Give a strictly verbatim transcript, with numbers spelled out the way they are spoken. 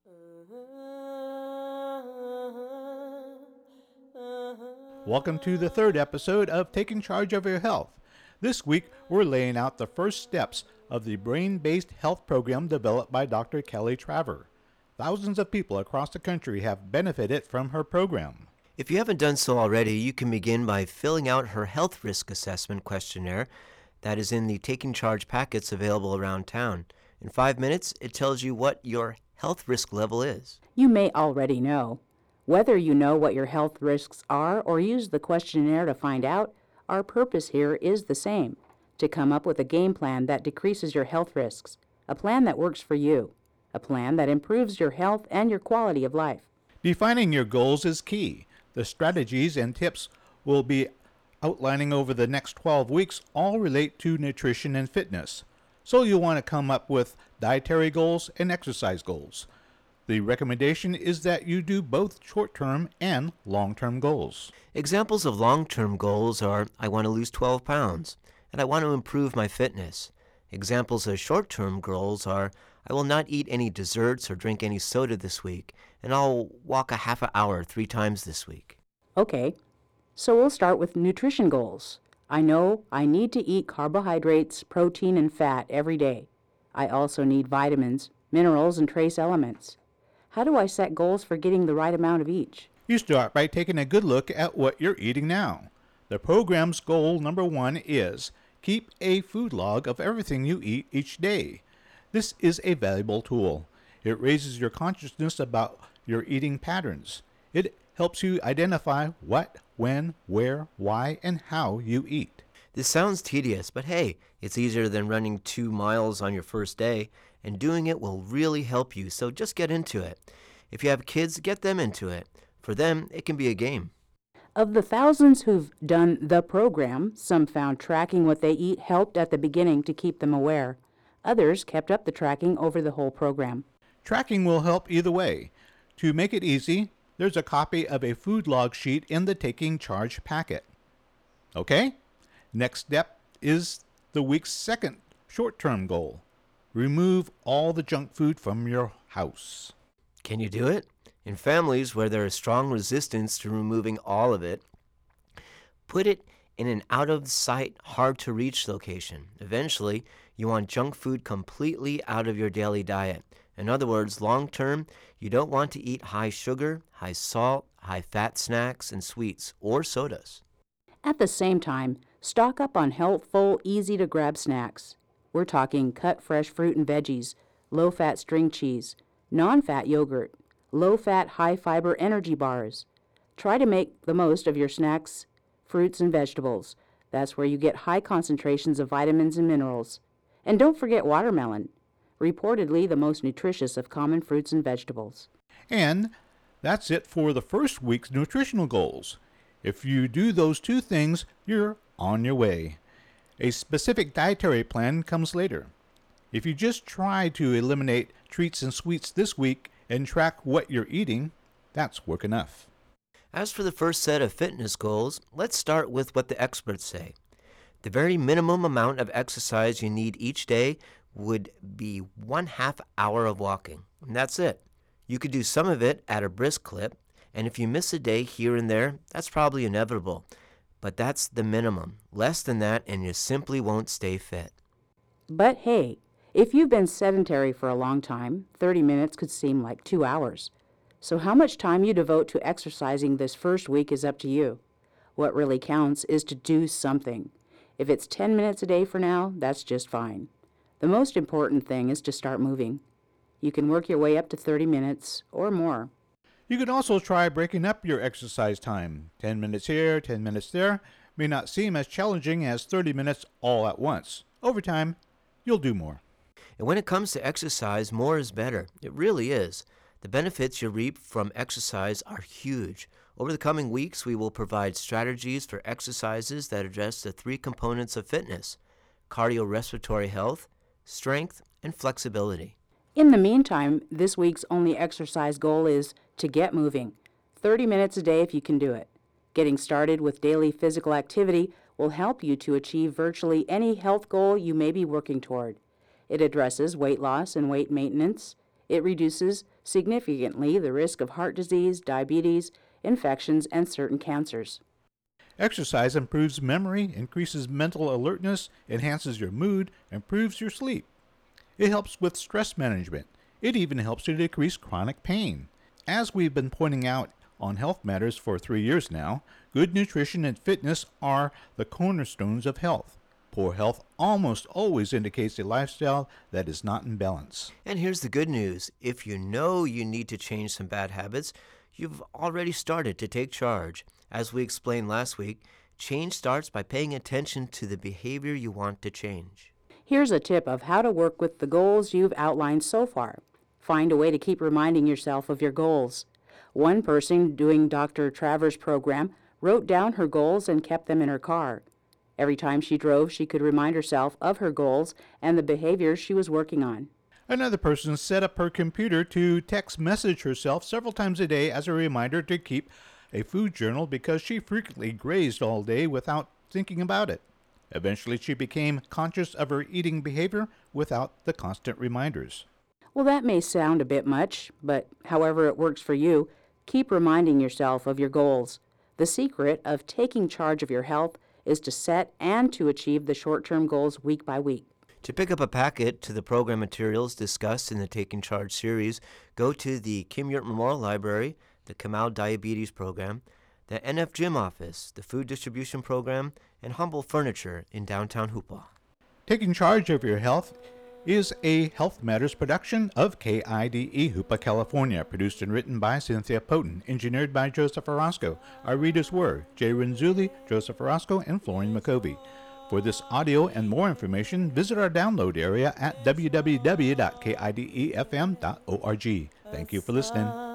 Welcome to the third episode of Taking Charge of Your Health. This week, we're laying out the first steps of the brain-based health program developed by Doctor Kelly Traver. Thousands of people across the country have benefited from her program. If you haven't done so already, you can begin by filling out her health risk assessment questionnaire that is in the Taking Charge packets available around town. In five minutes, it tells you what your health risk level is. You may already know. Whether you know what your health risks are or use the questionnaire to find out, our purpose here is the same: to come up with a game plan that decreases your health risks, a plan that works for you, a plan that improves your health and your quality of life. Defining your goals is key. The strategies and tips we'll be outlining over the next twelve weeks all relate to nutrition and fitness. So you'll want to come up with dietary goals and exercise goals. The recommendation is that you do both short-term and long-term goals. Examples of long-term goals are, I want to lose twelve pounds, and I want to improve my fitness. Examples of short-term goals are, I will not eat any desserts or drink any soda this week, and I'll walk a half an hour three times this week. Okay, so we'll start with nutrition goals. I know I need to eat carbohydrates, protein, and fat every day. I also need vitamins, minerals, and trace elements. How do I set goals for getting the right amount of each? You start by taking a good look at what you're eating now. The program's goal number one is keep a food log of everything you eat each day. This is a valuable tool. It raises your consciousness about your eating patterns. It helps you identify what, when, where, why, and how you eat. This sounds tedious, but hey, it's easier than running two miles on your first day, and doing it will really help you, so just get into it. If you have kids, get them into it. For them, it can be a game. Of the thousands who've done the program, some found tracking what they eat helped at the beginning to keep them aware. Others kept up the tracking over the whole program. Tracking will help either way. To make it easy, there's a copy of a food log sheet in the Taking Charge packet. Okay? Next step is the week's second short-term goal. Remove all the junk food from your house. Can you do it? In families where there is strong resistance to removing all of it, put it in an out-of-sight, hard-to-reach location. Eventually, you want junk food completely out of your daily diet. In other words, long-term, you don't want to eat high sugar, high salt, high-fat snacks and sweets, or sodas. At the same time, stock up on healthful, easy-to-grab snacks. We're talking cut fresh fruit and veggies, low-fat string cheese, non-fat yogurt, low-fat, high-fiber energy bars. Try to make the most of your snacks, fruits, and vegetables. That's where you get high concentrations of vitamins and minerals. And don't forget watermelon, reportedly the most nutritious of common fruits and vegetables. And that's it for the first week's nutritional goals. If you do those two things, you're on your way. A specific dietary plan comes later. If you just try to eliminate treats and sweets this week and track what you're eating, that's work enough. As for the first set of fitness goals, let's start with what the experts say. The very minimum amount of exercise you need each day would be one half hour of walking. And that's it. You could do some of it at a brisk clip, and if you miss a day here and there, that's probably inevitable. But that's the minimum. Less than that, and you simply won't stay fit. But hey, if you've been sedentary for a long time, thirty minutes could seem like two hours. So how much time you devote to exercising this first week is up to you. What really counts is to do something. If it's ten minutes a day for now, that's just fine. The most important thing is to start moving. You can work your way up to thirty minutes or more. You can also try breaking up your exercise time. ten minutes here, ten minutes there may not seem as challenging as thirty minutes all at once. Over time, you'll do more. And when it comes to exercise, more is better. It really is. The benefits you reap from exercise are huge. Over the coming weeks, we will provide strategies for exercises that address the three components of fitness: cardiorespiratory health, strength, and flexibility. In the meantime, this week's only exercise goal is to get moving. thirty minutes a day if you can do it. Getting started with daily physical activity will help you to achieve virtually any health goal you may be working toward. It addresses weight loss and weight maintenance. It reduces significantly the risk of heart disease, diabetes, infections, and certain cancers. Exercise improves memory, increases mental alertness, enhances your mood, improves your sleep. It helps with stress management. It even helps to decrease chronic pain. As we've been pointing out on Health Matters for three years now, good nutrition and fitness are the cornerstones of health. Poor health almost always indicates a lifestyle that is not in balance. And here's the good news. If you know you need to change some bad habits, you've already started to take charge. As we explained last week, change starts by paying attention to the behavior you want to change. Here's a tip of how to work with the goals you've outlined so far. Find a way to keep reminding yourself of your goals. One person doing Doctor Travers' program wrote down her goals and kept them in her car. Every time she drove, she could remind herself of her goals and the behaviors she was working on. Another person set up her computer to text message herself several times a day as a reminder to keep a food journal because she frequently grazed all day without thinking about it. Eventually, she became conscious of her eating behavior without the constant reminders. Well, that may sound a bit much, but however it works for you, keep reminding yourself of your goals. The secret of taking charge of your health is to set and to achieve the short-term goals week by week. To pick up a packet to the program materials discussed in the Taking Charge series, go to the Kim Yurt Memorial Library, the Kamau Diabetes Program, the N F Gym Office, the Food Distribution Program, and Humble Furniture in downtown Hoopa. Taking charge of your health is a Health Matters production of K I D E Hoopa, California, produced and written by Cynthia Poten, engineered by Joseph Orozco. Our readers were Jay Renzulli, Joseph Orozco, and Florian McCovey. For this audio and more information, visit our download area at w w w dot k i d e f m dot org. Thank you for listening.